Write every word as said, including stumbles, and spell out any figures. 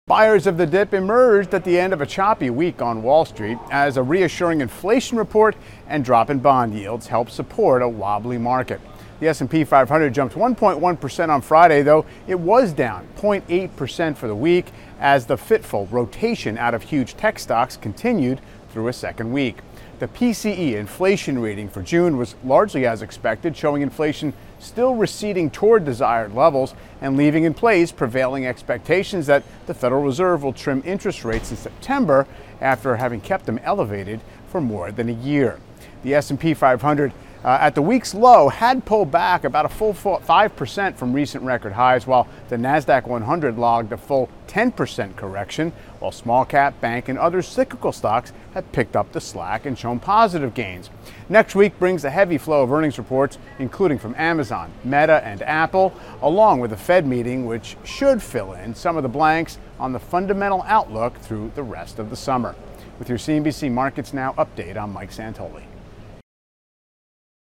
Buyers of the dip emerged at the end of a choppy week on Wall Street as a reassuring inflation report and drop in bond yields helped support a wobbly market. The S and P five hundred jumped one point one percent on Friday, though it was down zero point eight percent for the week as the fitful rotation out of huge tech stocks continued through a second week. The P C E inflation reading for June was largely as expected, showing inflation still receding toward desired levels and leaving in place prevailing expectations that the Federal Reserve will trim interest rates in September after having kept them elevated for more than a year. The S and P five hundred uh, at the week's low had pulled back about a full five percent from recent record highs, while the NASDAQ one hundred logged a full ten percent correction, while small cap, bank, and other cyclical stocks have picked up the slack and shown positive gains. Next week brings a heavy flow of earnings reports, including from Amazon, Meta, and Apple, along with a Fed meeting, which should fill in some of the blanks on the fundamental outlook through the rest of the summer. With your C N B C Markets Now update, I'm Mike Santoli.